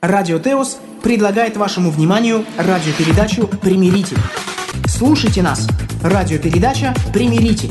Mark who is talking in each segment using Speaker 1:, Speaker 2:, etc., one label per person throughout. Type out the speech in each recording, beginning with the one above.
Speaker 1: Радио Теос предлагает вашему вниманию радиопередачу «Примиритель». Слушайте нас. Радиопередача «Примиритель».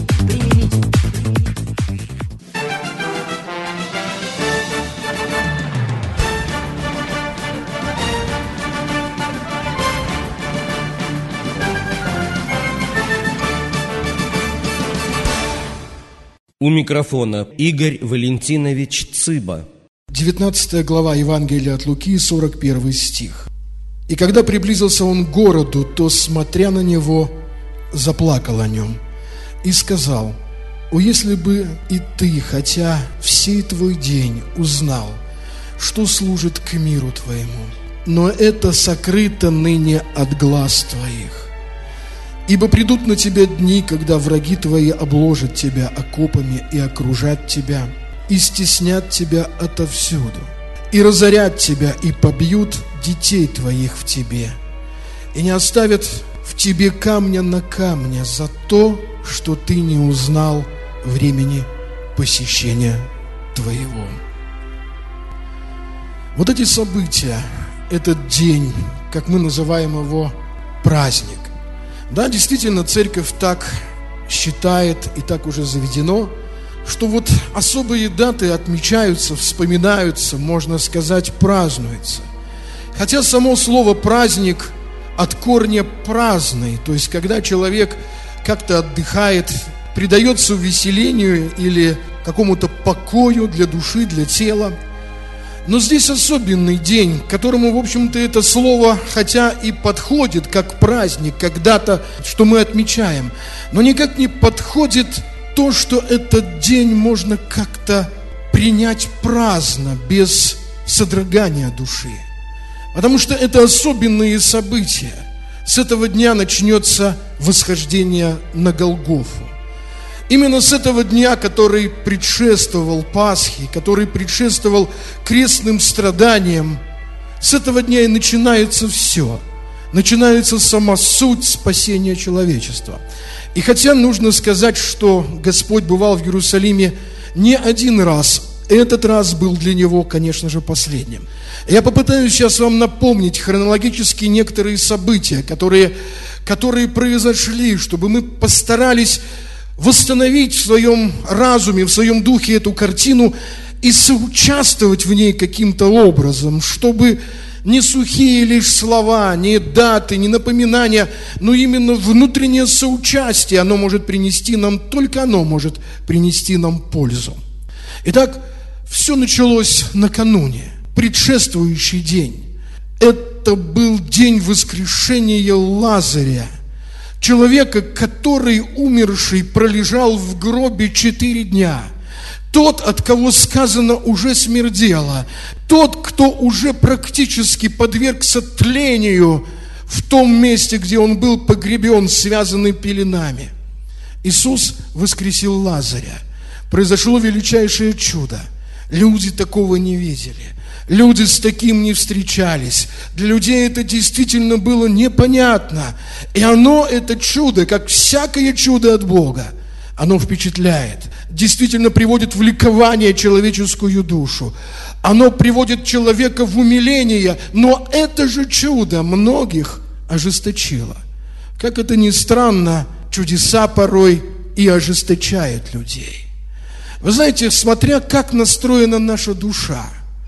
Speaker 2: У микрофона Игорь Валентинович Цыба.
Speaker 3: 19 глава Евангелия от Луки, 41 стих. «И когда приблизился он к городу, то, смотря на него, заплакал о нем и сказал: о, если бы и ты, хотя всей твой день, узнал, что служит к миру твоему, но это сокрыто ныне от глаз твоих. Ибо придут на тебя дни, когда враги твои обложат тебя окопами и окружат тебя, и стеснят тебя отовсюду, и разорят тебя, и побьют детей твоих в тебе, и не оставят в тебе камня на камне за то, что ты не узнал времени посещения твоего». Вот эти события, этот день, как мы называем его, праздник. Да, действительно, церковь так считает и так уже заведено, что вот особые даты отмечаются, вспоминаются, можно сказать, празднуются. Хотя само слово «праздник» от корня «праздный», то есть когда человек как-то отдыхает, предается увеселению или какому-то покою для души, для тела. Но здесь особенный день, к которому, в общем-то, это слово, хотя и подходит как праздник, как дата, что мы отмечаем, но никак не подходит то, что этот день можно как-то принять праздно, без содрогания души. Потому что это особенные события. С этого дня начнется восхождение на Голгофу. Именно с этого дня, который предшествовал Пасхе, который предшествовал крестным страданиям, с этого дня и начинается все. Начинается сама суть спасения человечества. И хотя нужно сказать, что Господь бывал в Иерусалиме не один раз, этот раз был для Него, конечно же, последним. Я попытаюсь сейчас вам напомнить хронологически некоторые события, которые произошли, чтобы мы постарались восстановить в своем разуме, в своем духе эту картину и соучаствовать в ней каким-то образом, чтобы не сухие лишь слова, не даты, не напоминания, но именно внутреннее соучастие, оно может принести нам, только оно может принести нам пользу. Итак, все началось накануне, предшествующий день. Это был день воскрешения Лазаря, человека, который, умерший, пролежал в гробе 4 дня. Тот, от кого сказано уже смердело, тот, кто уже практически подвергся тлению в том месте, где он был погребен, связанный пеленами. Иисус воскресил Лазаря. Произошло величайшее чудо. Люди такого не видели. Люди с таким не встречались. Для людей это действительно было непонятно. И оно, это чудо, как всякое чудо от Бога, оно впечатляет, действительно приводит в ликование человеческую душу. Оно приводит человека в умиление, но это же чудо многих ожесточило. Как это ни странно, чудеса порой и ожесточают людей. Вы знаете, смотря как настроена наша душа,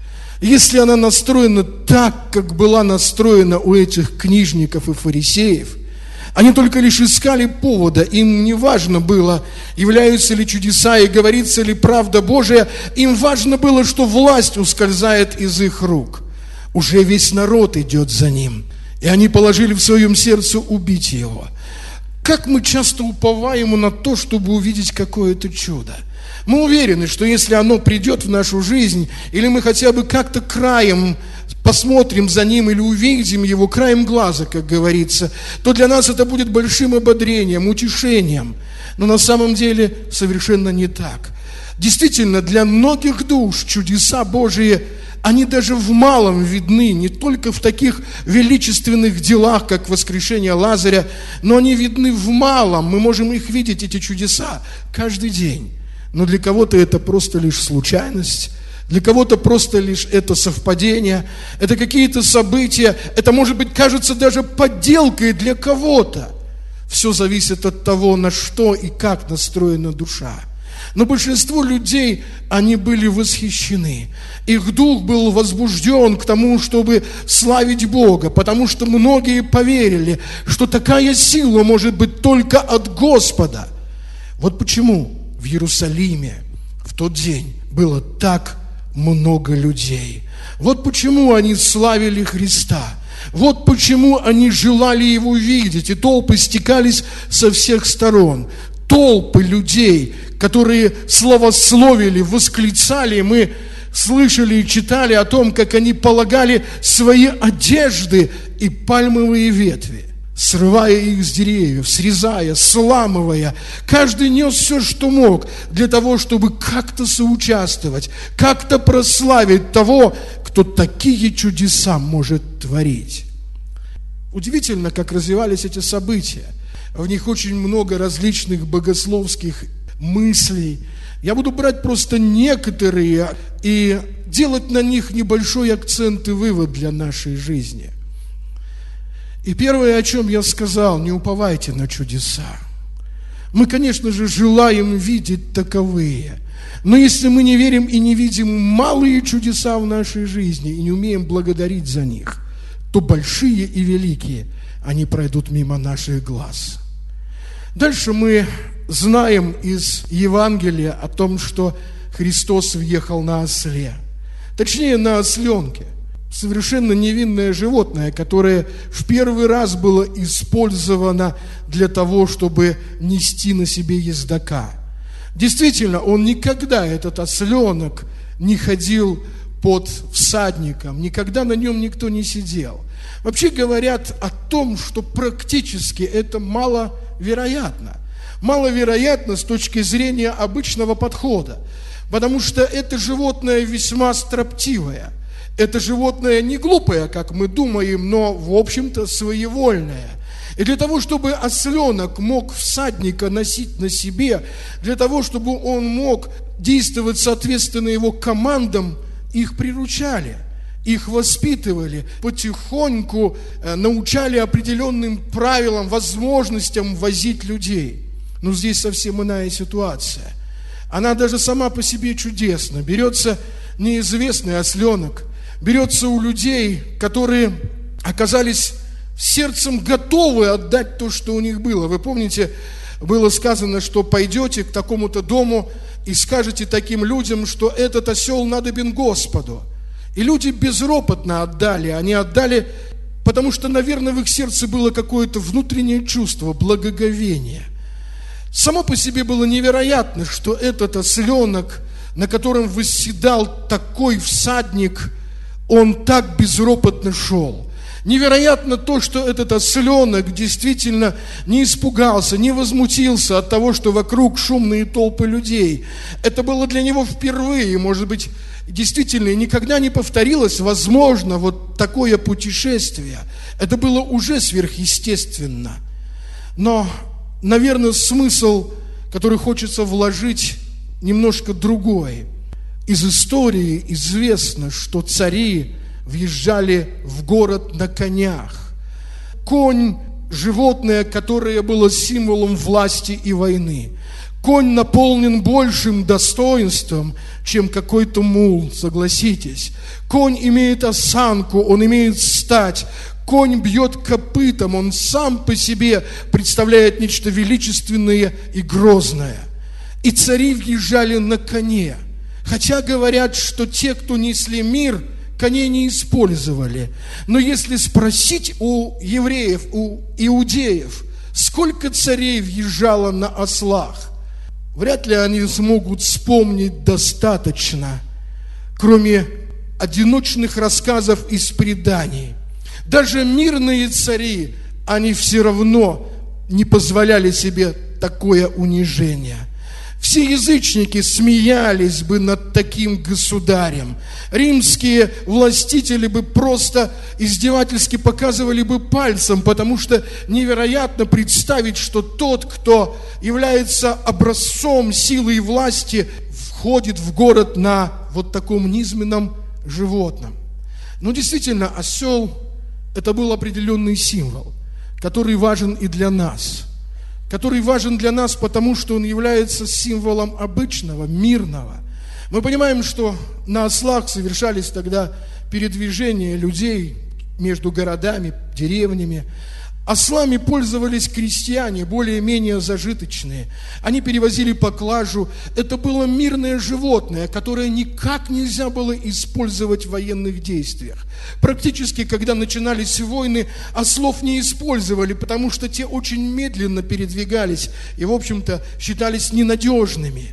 Speaker 3: если она настроена так, как была настроена у этих книжников и фарисеев, они только лишь искали повода, им не важно было, являются ли чудеса и говорится ли правда Божия, им важно было, что власть ускользает из их рук. Уже весь народ идет за ним, и они положили в своем сердце убить его. Как мы часто уповаем на то, чтобы увидеть какое-то чудо. Мы уверены, что если оно придет в нашу жизнь, или мы хотя бы как-то краем посмотрим за ним или увидим его краем глаза, как говорится, то для нас это будет большим ободрением, утешением. Но на самом деле совершенно не так. Действительно, для многих душ чудеса Божии, они даже в малом видны, не только в таких величественных делах, как воскрешение Лазаря, но они видны в малом. Мы можем их видеть, эти чудеса, каждый день. Но для кого-то это просто лишь случайность, Для кого-то просто лишь это совпадение, это какие-то события, это, может быть, кажется даже подделкой для кого-то. Все зависит от того, на что и как настроена душа. Но большинство людей, они были восхищены. Их дух был возбужден к тому, чтобы славить Бога, потому что многие поверили, что такая сила может быть только от Господа. Вот почему в Иерусалиме в тот день было так много людей. Вот почему они славили Христа. Вот почему они желали Его видеть, и толпы стекались со всех сторон. Толпы людей, которые славословили, восклицали. Мы слышали и читали о том, как они полагали свои одежды и пальмовые ветви, срывая их с деревьев, срезая, сламывая. Каждый нес все, что мог, для того, чтобы как-то соучаствовать, как-то прославить того, кто такие чудеса может творить. Удивительно, как развивались эти события. В них очень много различных богословских мыслей. Я буду брать просто некоторые и делать на них небольшой акцент и вывод для нашей жизни. И первое, о чем я сказал, не уповайте на чудеса. Мы, конечно же, желаем видеть таковые. Но если мы не верим и не видим малые чудеса в нашей жизни и не умеем благодарить за них, то большие и великие, они пройдут мимо наших глаз. Дальше мы знаем из Евангелия о том, что Христос въехал на осле. Точнее, на осленке. Совершенно невинное животное, которое в первый раз было использовано для того, чтобы нести на себе ездока. Действительно, он никогда, этот осленок, не ходил под всадником, никогда на нем никто не сидел. Вообще говорят о том, что практически это маловероятно. Маловероятно с точки зрения обычного подхода, потому что это животное весьма строптивое. Это животное не глупое, как мы думаем, но, в общем-то, своевольное. И для того, чтобы осленок мог всадника носить на себе, для того, чтобы он мог действовать соответственно его командам, их приручали, их воспитывали, потихоньку научали определенным правилам, возможностям возить людей. Но здесь совсем иная ситуация. Она даже сама по себе чудесна. Берется неизвестный осленок, берется у людей, которые оказались сердцем готовы отдать то, что у них было. Вы помните, было сказано, что пойдете к такому-то дому и скажете таким людям, что этот осел надобен Господу. И люди безропотно отдали. Они отдали, потому что, наверное, в их сердце было какое-то внутреннее чувство, благоговение. Само по себе было невероятно, что этот осленок, на котором восседал такой всадник, он так безропотно шел. Невероятно то, что этот осленок действительно не испугался, не возмутился от того, что вокруг шумные толпы людей. Это было для него впервые, может быть, действительно, никогда не повторилось, возможно, вот такое путешествие. Это было уже сверхъестественно. Но, наверное, смысл, который хочется вложить, немножко другой. Из истории известно, что цари въезжали в город на конях. Конь – животное, которое было символом власти и войны. Конь наполнен большим достоинством, чем какой-то мул, согласитесь. Конь имеет осанку, он имеет стать. Конь бьет копытом, он сам по себе представляет нечто величественное и грозное. И цари въезжали на коне. Хотя говорят, что те, кто несли мир, коней не использовали. Но если спросить у евреев, у иудеев, сколько царей въезжало на ослах, вряд ли они смогут вспомнить достаточно, кроме одиночных рассказов из преданий. Даже мирные цари, они все равно не позволяли себе такое унижение. Все язычники смеялись бы над таким государем. Римские властители бы просто издевательски показывали бы пальцем, потому что невероятно представить, что тот, кто является образцом силы и власти, входит в город на вот таком низменном животном. Но действительно, осел – это был определенный символ, который важен и для нас. Который важен для нас, потому что он является символом обычного, мирного. Мы понимаем, что на ослах совершались тогда передвижения людей между городами, деревнями. Ослами пользовались крестьяне, более-менее зажиточные. Они перевозили поклажу. Это было мирное животное, которое никак нельзя было использовать в военных действиях. Практически, когда начинались войны, ослов не использовали, потому что те очень медленно передвигались и, в общем-то, считались ненадежными.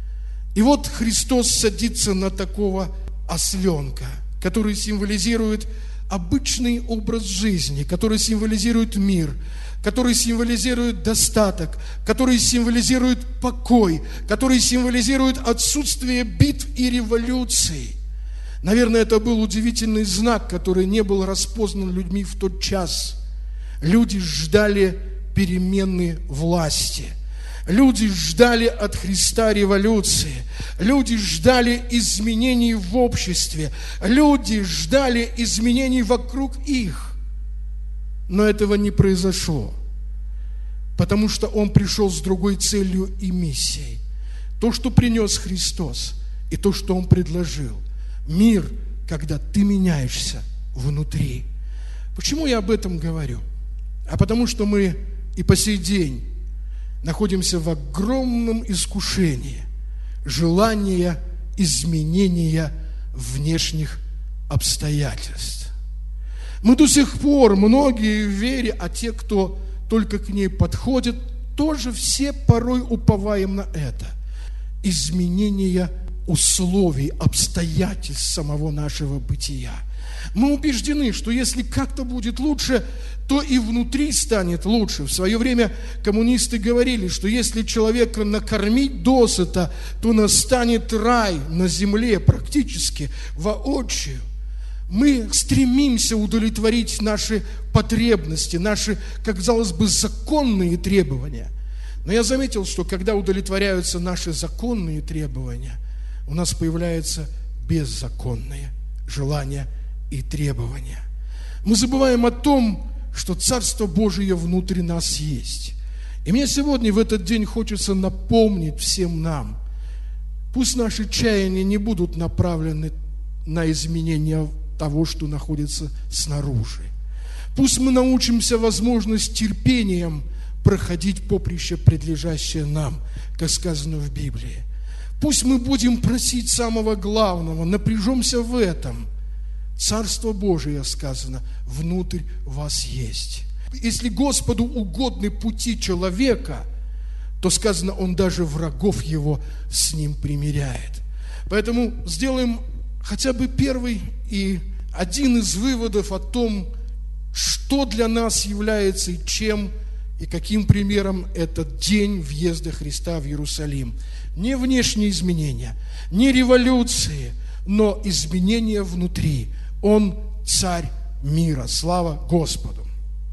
Speaker 3: И вот Христос садится на такого осленка, который символизирует обычный образ жизни, который символизирует мир, который символизирует достаток, который символизирует покой, который символизирует отсутствие битв и революций. Наверное, это был удивительный знак, который не был распознан людьми в тот час. Люди ждали перемены власти. Люди ждали от Христа революции. Люди ждали изменений в обществе. Люди ждали изменений вокруг их. Но этого не произошло, потому что Он пришел с другой целью и миссией. То, что принес Христос, и то, что Он предложил. Мир, когда ты меняешься внутри. Почему я об этом говорю? А потому что мы и по сей день находимся в огромном искушении желания изменения внешних обстоятельств. Мы до сих пор, многие в вере, а те, кто только к ней подходит, тоже все порой уповаем на это. Изменение условий, обстоятельств самого нашего бытия. Мы убеждены, что если как-то будет лучше, то и внутри станет лучше. В свое время коммунисты говорили, что если человека накормить досыта, то настанет рай на земле практически воочию. Мы стремимся удовлетворить наши потребности, наши, как казалось бы, законные требования. Но я заметил, что когда удовлетворяются наши законные требования, у нас появляются беззаконные желания и требования. Мы забываем о том, что Царство Божие внутри нас есть. И мне сегодня в этот день хочется напомнить всем нам, пусть наши чаяния не будут направлены на изменение того, что находится снаружи. Пусть мы научимся, возможно, с терпением проходить поприще, предлежащее нам, как сказано в Библии. Пусть мы будем просить самого главного, напряжемся в этом. Царство Божие, сказано, внутрь вас есть. Если Господу угодны пути человека, то сказано, Он даже врагов его с ним примиряет. Поэтому сделаем хотя бы первый и один из выводов о том, что для нас является и чем, и каким примером этот день въезда Христа в Иерусалим. Не внешние изменения, не революции, но изменения внутри. Он царь мира. Слава Господу.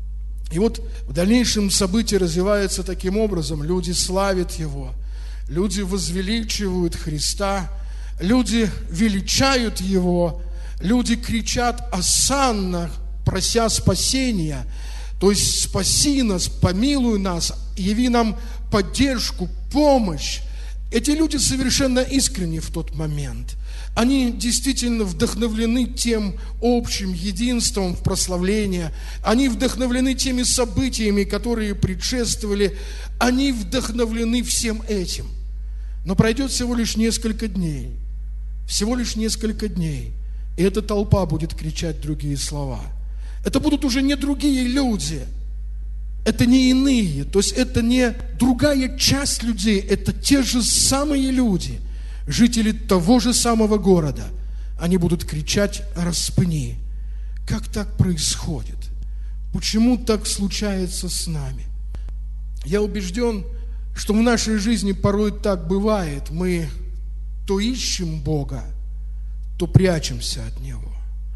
Speaker 3: И вот в дальнейшем события развиваются таким образом. Люди славят Его, люди возвеличивают Христа, люди величают Его, люди кричат «Осанна», прося спасения. То есть спаси нас, помилуй нас, яви нам поддержку, помощь. Эти люди совершенно искренни в тот момент. Они действительно вдохновлены тем общим единством в прославлении. Они вдохновлены теми событиями, которые предшествовали. Они вдохновлены всем этим. Но пройдет всего лишь несколько дней. Всего лишь несколько дней. И эта толпа будет кричать другие слова. Это будут уже не другие люди. Это не иные. То есть это не другая часть людей. Это те же самые люди. Жители того же самого города. Они будут кричать «Распни». Как так происходит? Почему так случается с нами? Я убежден, что в нашей жизни порой так бывает. Мы то ищем Бога, то прячемся от Него.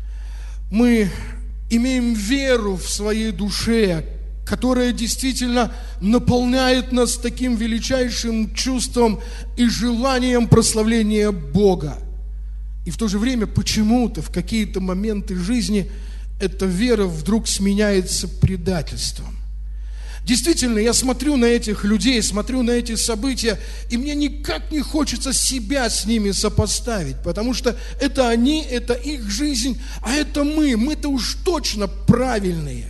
Speaker 3: Мы имеем веру в своей душе, которая действительно наполняет нас таким величайшим чувством и желанием прославления Бога. И в то же время почему-то в какие-то моменты жизни эта вера вдруг сменяется предательством. Действительно, я смотрю на этих людей, смотрю на эти события, и мне никак не хочется себя с ними сопоставить, потому что это они, это их жизнь, а это мы. Мы-то уж точно правильные.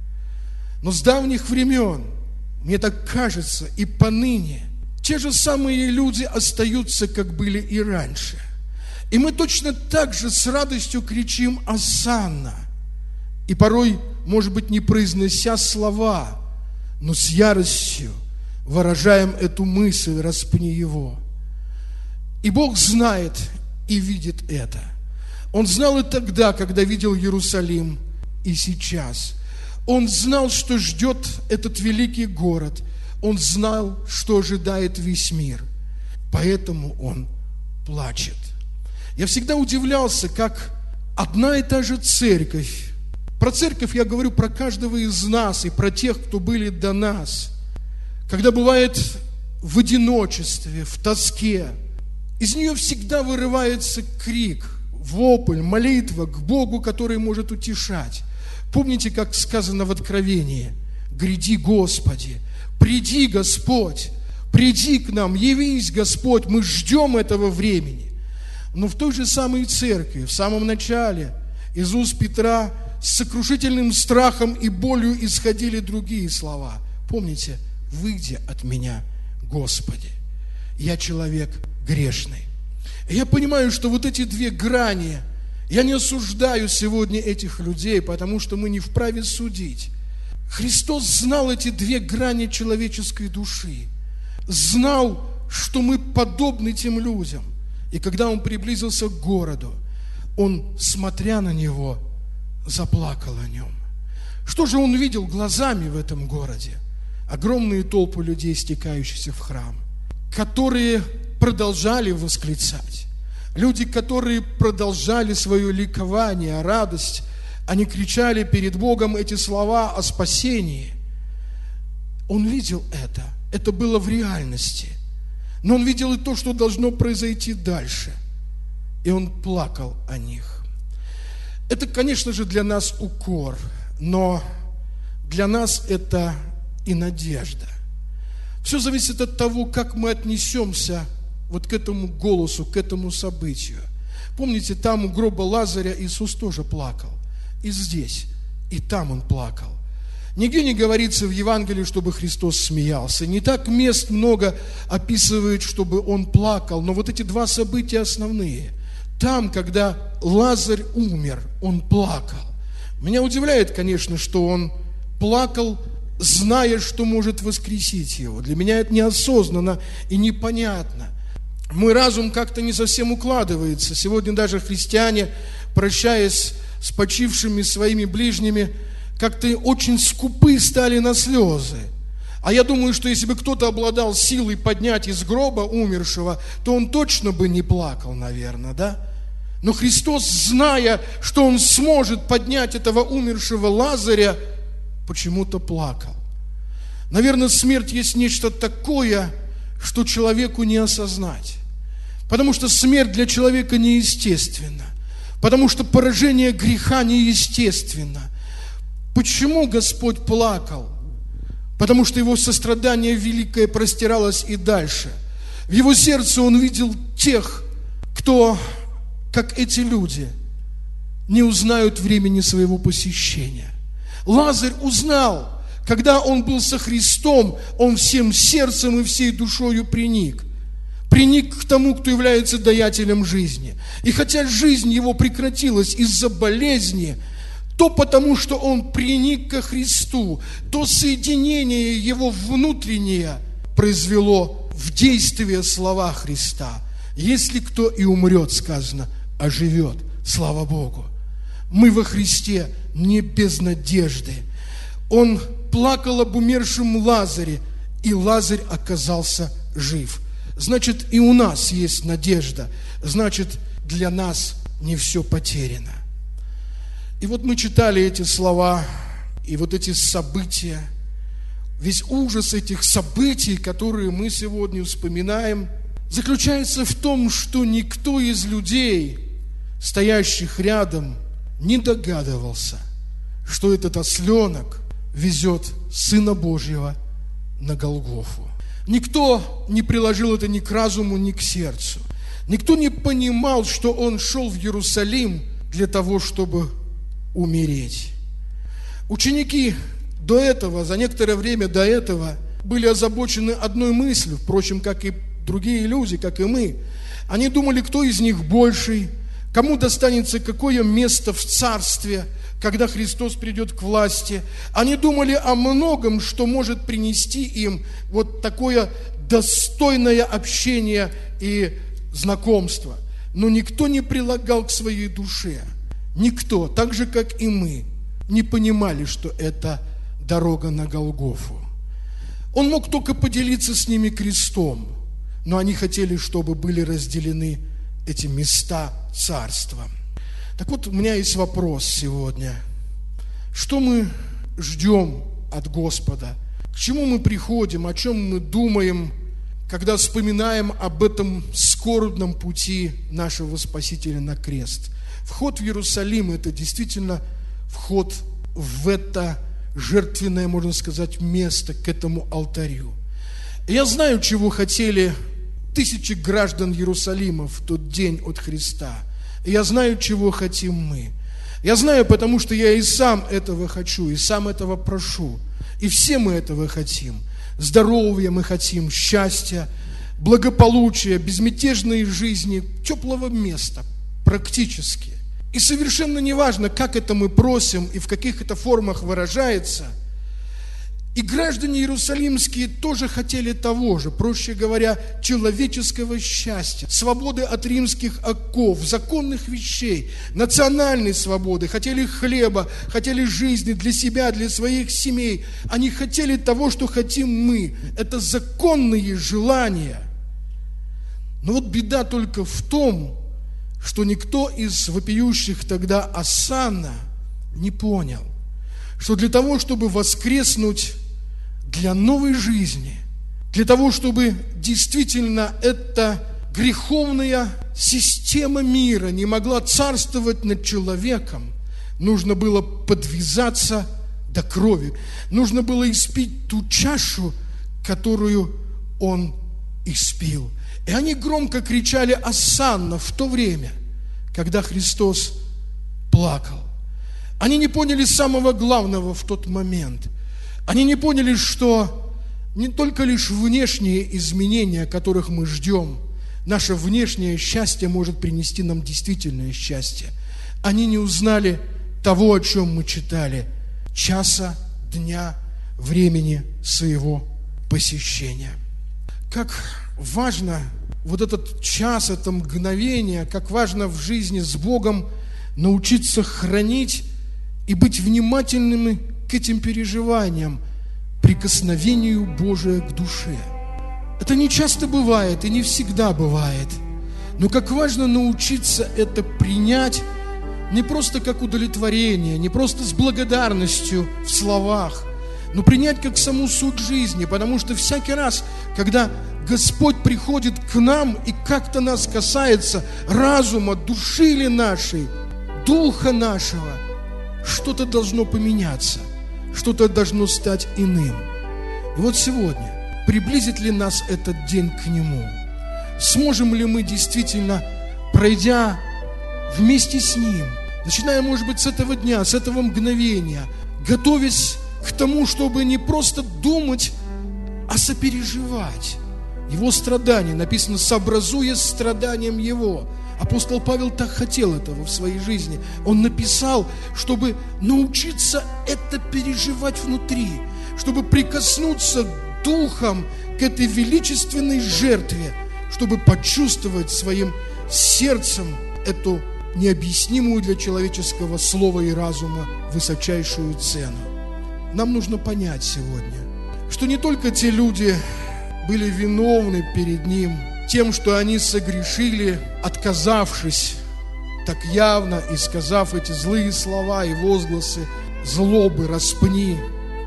Speaker 3: Но с давних времен, мне так кажется, и поныне, те же самые люди остаются, как были и раньше. И мы точно так же с радостью кричим «Осанна!». И порой, может быть, не произнося слова, но с яростью выражаем эту мысль «распни его». И Бог знает и видит это. Он знал и тогда, когда видел Иерусалим, и сейчас. Он знал, что ждет этот великий город. Он знал, что ожидает весь мир. Поэтому он плачет. Я всегда удивлялся, как одна и та же церковь, про церковь я говорю про каждого из нас и про тех, кто были до нас, когда бывает в одиночестве, в тоске, из нее всегда вырывается крик, вопль, молитва к Богу, который может утешать. Помните, как сказано в Откровении: «Гряди, Господи, приди, Господь, приди к нам, явись, Господь, мы ждем этого времени». Но в той же самой церкви, в самом начале, из уст Петра с сокрушительным страхом и болью исходили другие слова. Помните: «Выйди от меня, Господи, я человек грешный». И я понимаю, что вот эти две грани, я не осуждаю сегодня этих людей, потому что мы не вправе судить. Христос знал эти две грани человеческой души, знал, что мы подобны тем людям. И когда Он приблизился к городу, Он, смотря на него, заплакал о нем. Что же Он видел глазами в этом городе? Огромные толпы людей, стекающихся в храм, которые продолжали восклицать. Люди, которые продолжали свое ликование, радость. Они кричали перед Богом эти слова о спасении. Он видел это. Это было в реальности. Но Он видел и то, что должно произойти дальше. И Он плакал о них. Это, конечно же, для нас укор, но для нас это и надежда. Все зависит от того, как мы отнесемся вот к этому голосу, к этому событию. Помните, там у гроба Лазаря Иисус тоже плакал. И здесь, и там Он плакал. Нигде не говорится в Евангелии, чтобы Христос смеялся. Не так мест много описывают, чтобы Он плакал. Но вот эти два события основные. Там, когда Лазарь умер, Он плакал. Меня удивляет, конечно, что Он плакал, зная, что может воскресить его. Для меня это неосознанно и непонятно. Мой разум как-то не совсем укладывается. Сегодня даже христиане, прощаясь с почившими своими ближними, как-то очень скупы стали на слезы. А я думаю, что если бы кто-то обладал силой поднять из гроба умершего, то он точно бы не плакал, наверное, да? Но Христос, зная, что Он сможет поднять этого умершего Лазаря, почему-то плакал. Наверное, смерть есть нечто такое, что человеку не осознать. Потому что смерть для человека неестественна. Потому что поражение греха неестественно. Почему Господь плакал? Потому что Его сострадание великое простиралось и дальше. В Его сердце Он видел тех, кто, как эти люди, не узнают времени своего посещения. Лазарь узнал, когда он был со Христом, он всем сердцем и всей душою приник. Приник к тому, кто является даятелем жизни. И хотя жизнь его прекратилась из-за болезни, то потому, что он приник ко Христу, то соединение его внутреннее произвело в действие слова Христа. Если кто и умрет, сказано, оживет. Слава Богу. Мы во Христе не без надежды. Он плакал об умершем Лазаре, и Лазарь оказался жив. Значит, и у нас есть надежда. Значит, для нас не все потеряно. И вот мы читали эти слова, и вот эти события, весь ужас этих событий, которые мы сегодня вспоминаем, заключается в том, что никто из людей стоящих рядом, не догадывался, что этот осленок везет Сына Божьего на Голгофу. Никто не приложил это ни к разуму, ни к сердцу. Никто не понимал, что он шел в Иерусалим для того, чтобы умереть. Ученики до этого, за некоторое время до этого, были озабочены одной мыслью, впрочем, как и другие люди, как и мы. Они думали, кто из них больший, кому достанется какое место в царстве, когда Христос придет к власти. Они думали о многом, что может принести им вот такое достойное общение и знакомство. Но никто не прилагал к своей душе. Никто, так же, как и мы, не понимали, что это дорога на Голгофу. Он мог только поделиться с ними крестом, но они хотели, чтобы были разделены эти места царства. Так вот, у меня есть вопрос сегодня. Что мы ждем от Господа? К чему мы приходим? О чем мы думаем, когда вспоминаем об этом скорбном пути нашего Спасителя на крест? Вход в Иерусалим – это действительно вход в это жертвенное, можно сказать, место, к этому алтарю. Я знаю, чего хотели тысячи граждан Иерусалима в тот день от Христа. И я знаю, чего хотим мы. Я знаю, потому что я и сам этого хочу, и сам этого прошу. И все мы этого хотим. Здоровья мы хотим, счастья, благополучия, безмятежной жизни, теплого места, практически. И совершенно не важно, как это мы просим и в каких это формах выражается. И граждане иерусалимские тоже хотели того же, проще говоря, человеческого счастья, свободы от римских оков, законных вещей, национальной свободы, хотели хлеба, хотели жизни для себя, для своих семей. Они хотели того, что хотим мы. Это законные желания. Но вот беда только в том, что никто из вопиющих тогда осанна не понял, что для того, чтобы воскреснуть для новой жизни, для того, чтобы действительно эта греховная система мира не могла царствовать над человеком, нужно было подвязаться до крови, нужно было испить ту чашу, которую он испил. И они громко кричали «Осанна» в то время, когда Христос плакал. Они не поняли самого главного в тот момент. Они не поняли, что не только лишь внешние изменения, которых мы ждем, наше внешнее счастье может принести нам действительное счастье. Они не узнали того, о чем мы читали, часа, дня, времени своего посещения. Как важно вот этот час, это мгновение, как важно в жизни с Богом научиться хранить и быть внимательными к этим переживаниям, прикосновению Божия к душе. Это не часто бывает и не всегда бывает, но как важно научиться это принять не просто как удовлетворение, не просто с благодарностью в словах, но принять как саму суть жизни, потому что всякий раз, когда Господь приходит к нам и как-то нас касается разума, души ли нашей, духа нашего, что-то должно поменяться, что-то должно стать иным. И вот сегодня, приблизит ли нас этот день к Нему? Сможем ли мы действительно, пройдя вместе с Ним, начиная, может быть, с этого дня, с этого мгновения, готовясь к тому, чтобы не просто думать, а сопереживать Его страдания. Написано, сообразуясь с страданием Его. Апостол Павел так хотел этого в своей жизни. Он написал, чтобы научиться это переживать внутри, чтобы прикоснуться духом к этой величественной жертве, чтобы почувствовать своим сердцем эту необъяснимую для человеческого слова и разума высочайшую цену. Нам нужно понять сегодня, что не только те люди были виновны перед Ним тем, что они согрешили, отказавшись так явно и сказав эти злые слова и возгласы злобы, распни.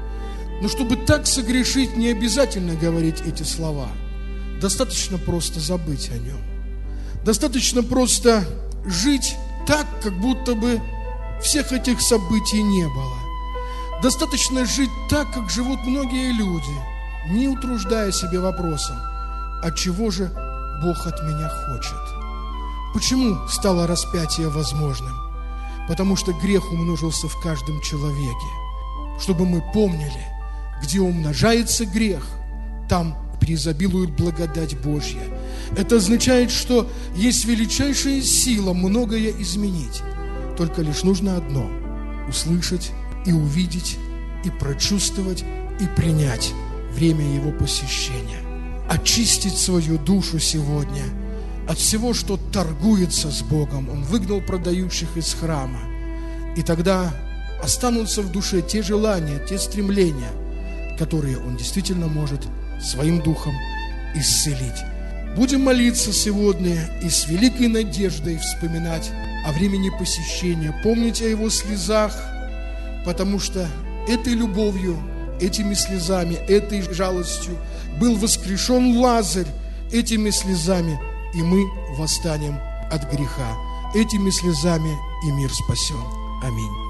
Speaker 3: Но чтобы так согрешить, не обязательно говорить эти слова. Достаточно просто забыть о Нем. Достаточно просто жить так, как будто бы всех этих событий не было. Достаточно жить так, как живут многие люди, не утруждая себя вопросом, а чего же Бог от меня хочет? Почему стало распятие возможным? Потому что грех умножился в каждом человеке. Чтобы мы помнили, где умножается грех, там преизобилует благодать Божья. Это означает, что есть величайшая сила многое изменить. Только лишь нужно одно – услышать и увидеть, и прочувствовать, и принять время Его посещения. Очистить свою душу сегодня от всего, что торгуется с Богом. Он выгнал продающих из храма. И тогда останутся в душе те желания, те стремления, которые Он действительно может своим духом исцелить. Будем молиться сегодня и с великой надеждой вспоминать о времени посещения, помнить о Его слезах, потому что этой любовью, этими слезами, этой жалостью был воскрешен Лазарь, этими слезами и мы восстанем от греха, этими слезами и мир спасен. Аминь.